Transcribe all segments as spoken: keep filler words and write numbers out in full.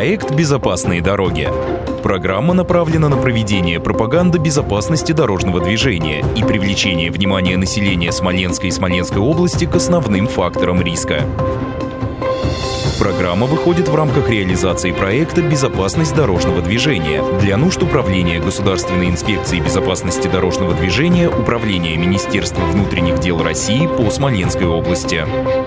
Проект «Безопасные дороги». Программа направлена на проведение пропаганды безопасности дорожного движения и привлечение внимания населения Смоленской и Смоленской области к основным факторам риска. Программа выходит в рамках реализации проекта «Безопасность дорожного движения» для нужд Управления Государственной инспекции безопасности дорожного движения Управления Министерства внутренних дел России по Смоленской области.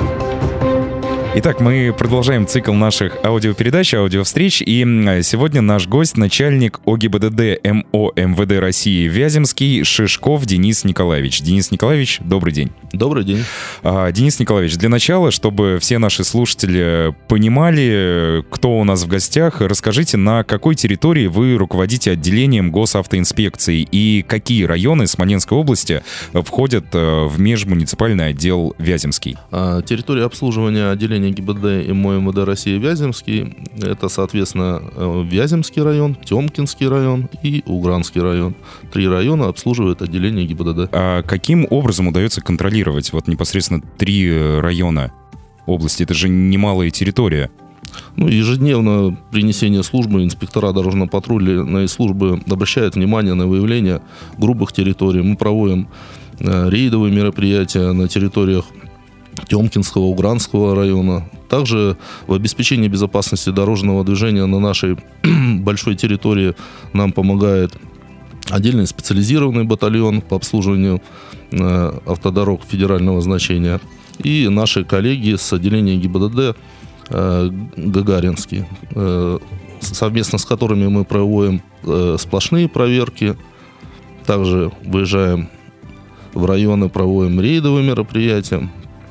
Итак, мы продолжаем цикл наших аудиопередач, аудиовстреч, и сегодня наш гость — начальник ОГИБДД МО МВД России Вяземский Шишков Денис Николаевич. Денис Николаевич, добрый день. Добрый день. А, Денис Николаевич, для начала, чтобы все наши слушатели понимали, кто у нас в гостях, расскажите, на какой территории вы руководите отделением госавтоинспекции и какие районы Смоленской области входят в межмуниципальный отдел Вяземский? А, территория обслуживания отделения ГИБДД МО МВД России Вяземский — это, соответственно, Вяземский район, Темкинский район и Угранский район. Три района обслуживает отделение ГИБДД. А каким образом удается контролировать вот непосредственно три района области? Это же немалая территория. Ну, ежедневно при несении службы инспектора дорожно-патрульной службы обращают внимание на выявление грубых территорий. Мы проводим рейдовые мероприятия на территориях Темкинского, Угранского района. Также в обеспечении безопасности дорожного движения на нашей большой территории нам помогает отдельный специализированный батальон по обслуживанию э, автодорог федерального значения и наши коллеги с отделения ГИБДД э, Гагаринский, э, совместно с которыми мы проводим э, сплошные проверки. Также выезжаем в районы, проводим рейдовые мероприятия.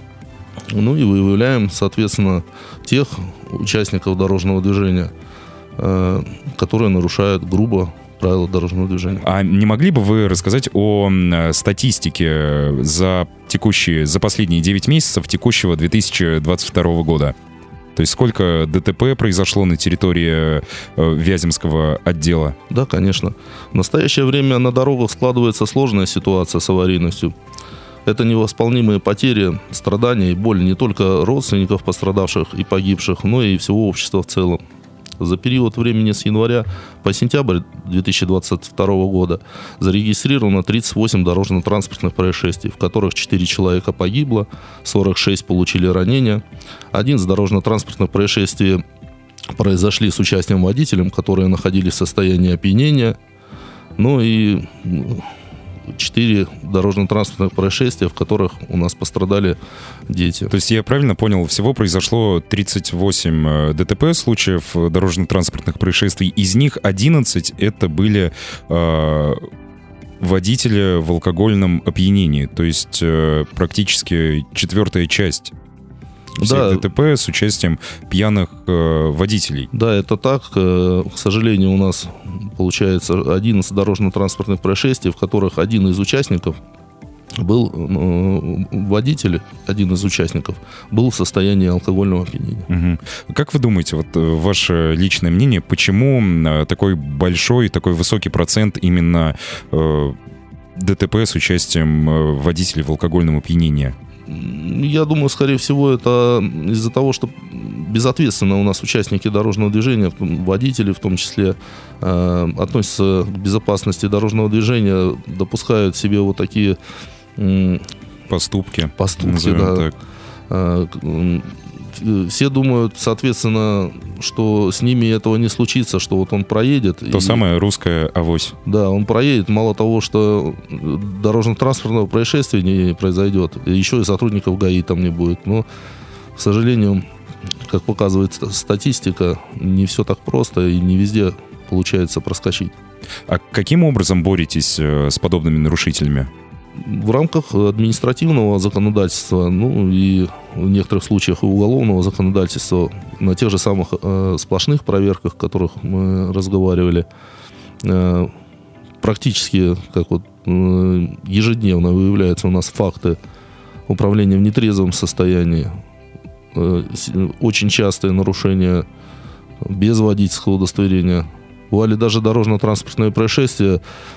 Ну и выявляем, соответственно, тех участников дорожного движения, э, которые нарушают грубо правила дорожного движения. А не могли бы вы рассказать о статистике за текущие, за последние девять месяцев текущего две тысячи двадцать второго года? То есть сколько ДТП произошло на территории э, Вяземского отдела? Да, конечно. В настоящее время на дорогах складывается сложная ситуация с аварийностью. Это невосполнимые потери, страдания и боль не только родственников пострадавших и погибших, но и всего общества в целом. За период времени с января по сентябрь две тысячи двадцать второго года зарегистрировано тридцать восемь дорожно-транспортных происшествий, в которых четыре человека погибло, сорок шесть получили ранения. Один из дорожно-транспортных происшествий произошли с участием водителей, которые находились в состоянии опьянения. Ну и четыре дорожно-транспортных происшествия, в которых у нас пострадали дети. То есть я правильно понял, всего произошло тридцать восемь ДТП случаев дорожно-транспортных происшествий, из них одиннадцать это были э, водители в алкогольном опьянении, то есть э, практически четвертая часть всех да. ДТП с участием пьяных э, водителей. Да, это так. К сожалению, у нас получается одиннадцать дорожно-транспортных происшествий, в которых один из участников был, э, водитель, один из участников, был в состоянии алкогольного опьянения. Угу. Как вы думаете, вот ваше личное мнение, почему такой большой, такой высокий процент именно э, ДТП с участием водителей в алкогольном опьянении? Я думаю, скорее всего, это из-за того, что безответственно у нас участники дорожного движения, водители в том числе, э, относятся к безопасности дорожного движения, допускают себе вот такие э, поступки. Поступки, да. Так. Э, э, все думают, соответственно, что с ними этого не случится, что вот он проедет. То и, самое русское авось. Да, он проедет. Мало того, что дорожно-транспортного происшествия не произойдет, еще и сотрудников ГАИ там не будет. Но, к сожалению, как показывает статистика, не все так просто и не везде получается проскочить. А каким образом боретесь с подобными нарушителями? В рамках административного законодательства, ну и в некоторых случаях и уголовного законодательства, на тех же самых э, сплошных проверках, о которых мы разговаривали, э, практически как вот э, ежедневно выявляются у нас факты управления в нетрезвом состоянии, э, очень частые нарушения без водительского удостоверения. Бывали даже дорожно-транспортные происшествия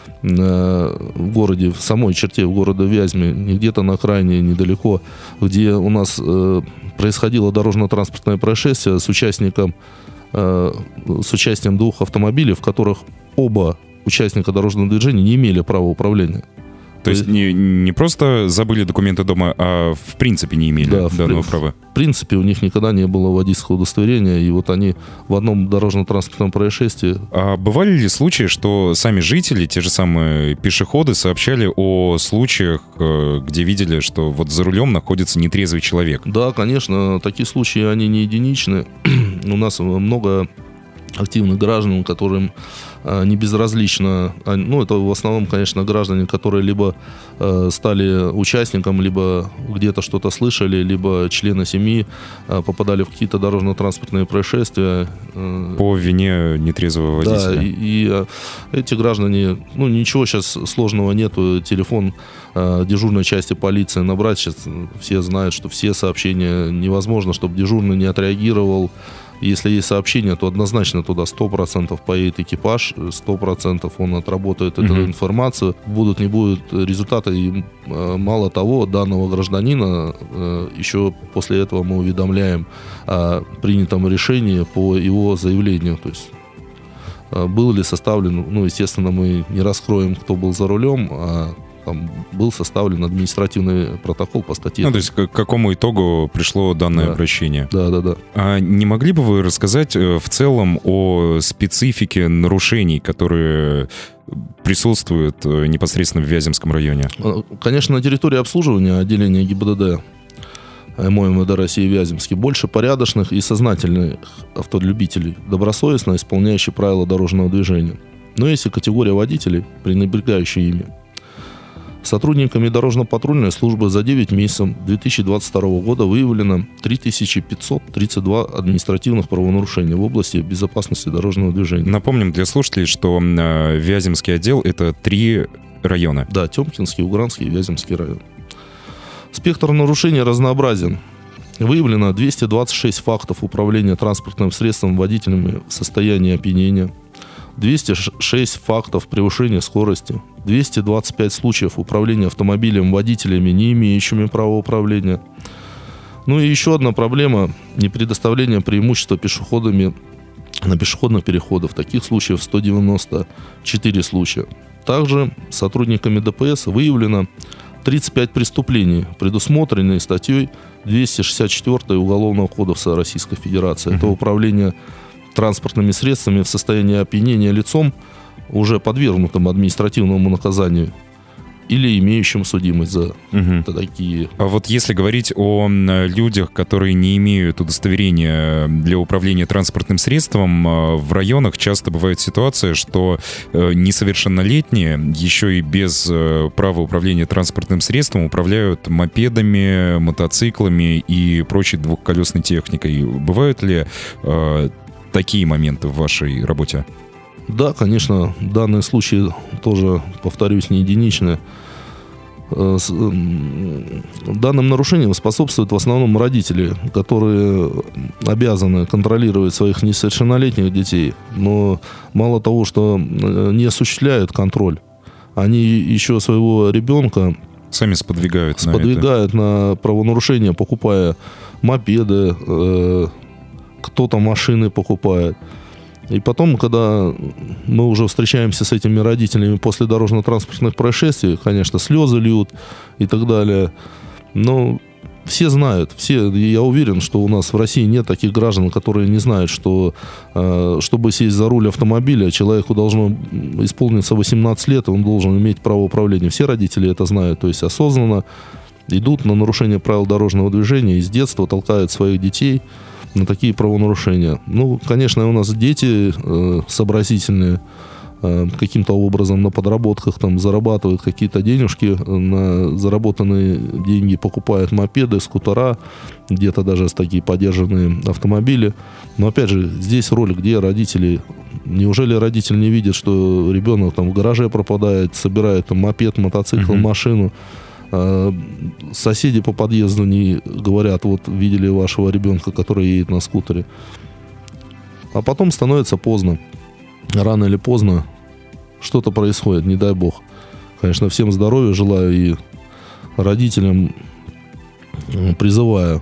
в городе, в самой черте в города Вязьме, не где-то на окраине, недалеко, где у нас э, происходило дорожно-транспортное происшествие с участником э, с участием двух автомобилей, в которых оба участника дорожного движения не имели права управления. То есть не, не просто забыли документы дома, а в принципе не имели да, данного в, права? В принципе, у них никогда не было водительского удостоверения, и вот они в одном дорожно-транспортном происшествии... А бывали ли случаи, что сами жители, те же самые пешеходы, сообщали о случаях, где видели, что вот за рулем находится нетрезвый человек? Да, конечно, такие случаи, они не единичны. У нас много активных граждан, которым не безразлично, ну, это в основном, конечно, граждане, которые либо э, стали участником, либо где-то что-то слышали, либо члены семьи э, попадали в какие-то дорожно-транспортные происшествия. Э, По вине нетрезвого водителя. Да, и, и э, эти граждане, ну, ничего сейчас сложного нету, телефон э, дежурной части полиции набрать, сейчас все знают, что все сообщения невозможно, чтобы дежурный не отреагировал. Если есть сообщение, то однозначно туда сто процентов поедет экипаж, сто процентов он отработает эту mm-hmm. информацию. Будут, не будут результаты. И, мало того, данного гражданина еще после этого мы уведомляем о принятом решении по его заявлению. То есть был ли составлен, ну, естественно, мы не раскроем, кто был за рулем, а там был составлен административный протокол по статье. Ну, то есть к какому итогу пришло данное да. обращение? Да, да, да. А не могли бы вы рассказать в целом о специфике нарушений, которые присутствуют непосредственно в Вяземском районе? Конечно, на территории обслуживания отделения ГИБДД МОМВД России Вяземский больше порядочных и сознательных автолюбителей, добросовестно исполняющих правила дорожного движения. Но есть и категория водителей, пренебрегающие ими. Сотрудниками дорожно-патрульной службы за девять месяцев две тысячи двадцать второго года выявлено три тысячи пятьсот тридцать два административных правонарушения в области безопасности дорожного движения. Напомним для слушателей, что э, Вяземский отдел — это три района. Да, Темкинский, Угранский и Вяземский район. Спектр нарушений разнообразен. Выявлено двести двадцать шесть фактов управления транспортным средством водителями в состоянии опьянения, двести шесть фактов превышения скорости, двести двадцать пять случаев управления автомобилем водителями, не имеющими права управления. Ну и еще одна проблема – непредоставление преимущества пешеходами на пешеходных переходах. Таких случаев сто девяносто четыре случая. Также сотрудниками ДПС выявлено тридцать пять преступлений, предусмотренные статьей двести шестьдесят четыре Уголовного кодекса Российской Федерации. Mm-hmm. Это управление транспортными средствами в состоянии опьянения лицом, уже подвергнутым административному наказанию или имеющим судимость за угу. такие. А вот если говорить о людях, которые не имеют удостоверения для управления транспортным средством, в районах часто бывает ситуация, что несовершеннолетние еще и без права управления транспортным средством управляют мопедами, мотоциклами и прочей двухколесной техникой. Бывают ли э, такие моменты в вашей работе? Да, конечно, данные случаи тоже, повторюсь, не единичны. Данным нарушениям способствуют в основном родители, которые обязаны контролировать своих несовершеннолетних детей, но мало того, что не осуществляют контроль, они еще своего ребенка сами сподвигают, сподвигают на, на правонарушения, покупая мопеды, э, кто-то машины покупает. И потом, когда мы уже встречаемся с этими родителями после дорожно-транспортных происшествий, конечно, слезы льют и так далее. Но все знают, все, я уверен, что у нас в России нет таких граждан, которые не знают, что чтобы сесть за руль автомобиля, человеку должно исполниться восемнадцать лет, и он должен иметь право управления. Все родители это знают, то есть осознанно идут на нарушение правил дорожного движения и с детства толкают своих детей на такие правонарушения. Ну, конечно, у нас дети э, сообразительные, э, каким-то образом на подработках там зарабатывают какие-то денежки, на заработанные деньги покупают мопеды, скутера, где-то даже такие подержанные автомобили. Но, опять же, здесь роль, где родители... Неужели родитель не видит, что ребенок там в гараже пропадает, собирает там мопед, мотоцикл, mm-hmm. машину? Соседи по подъезду не говорят, вот видели вашего ребенка, который едет на скутере. А потом становится поздно. Рано или поздно что-то происходит, не дай бог. Конечно, всем здоровья желаю и родителям призываю,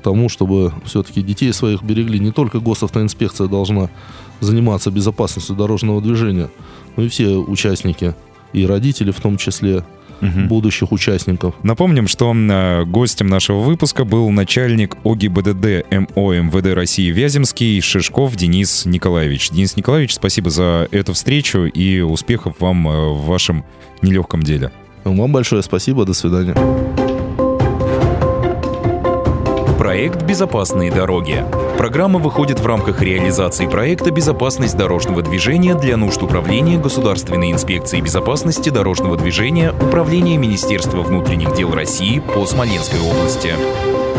тому, чтобы все-таки детей своих берегли. Не только госавтоинспекция должна заниматься безопасностью дорожного движения, но и все участники, и родители в том числе, угу. будущих участников. Напомним, что э, гостем нашего выпуска был начальник ОГИБДД МО МВД России Вяземский Шишков Денис Николаевич. Денис Николаевич, спасибо за эту встречу и успехов вам э, в вашем нелегком деле. Вам большое спасибо, до свидания. Проект «Безопасные дороги». Программа выходит в рамках реализации проекта «Безопасность дорожного движения» для нужд Управления Государственной инспекции безопасности дорожного движения Управления Министерства внутренних дел России по Смоленской области.